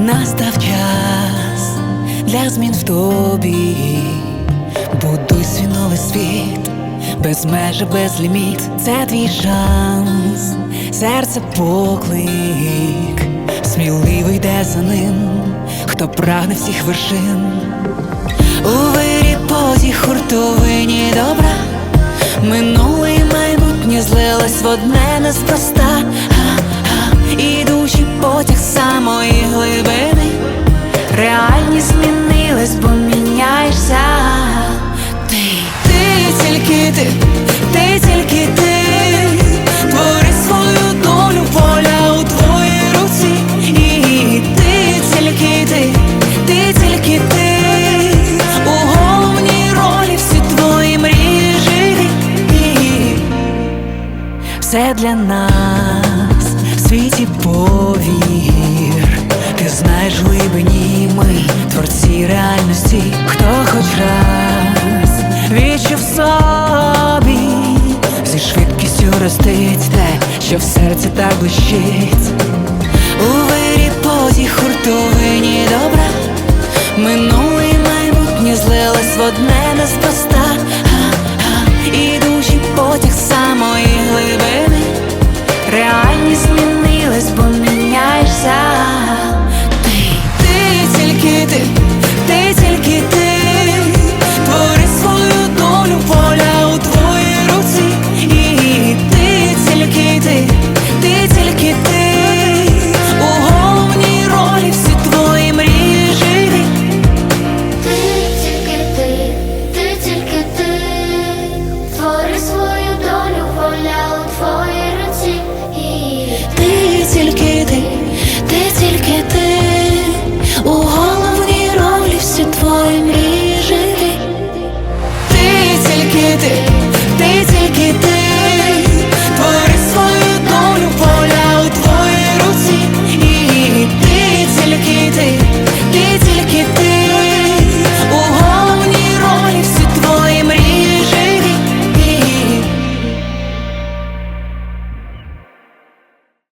Настав час для змін в тобі. Будуй свій новий світ, без межі, без ліміт. Це твій шанс, серце поклик. Сміливо йде за ним, хто прагне всіх вершин. У вирі потік хуртовині добра, минуле і майбутнє злилось в одне неспроста. Ідучий потяг самої глибини, реальність змінилась, бо міняєшся ти тільки ти, ти тільки ти. Твори свою долю, воля у твоїй руці. І ти тільки ти, ти тільки ти. У головній ролі всі твої мрії живі. І все для нас в світі, повір. Ти знаєш, в глибині ми творці реальності. Хто хоч раз відчув собі, зі швидкістю ростить те, що в серці так блищить. У вирі потік хуртовині добра, минуле і майбутнє злилось в одне неспроста.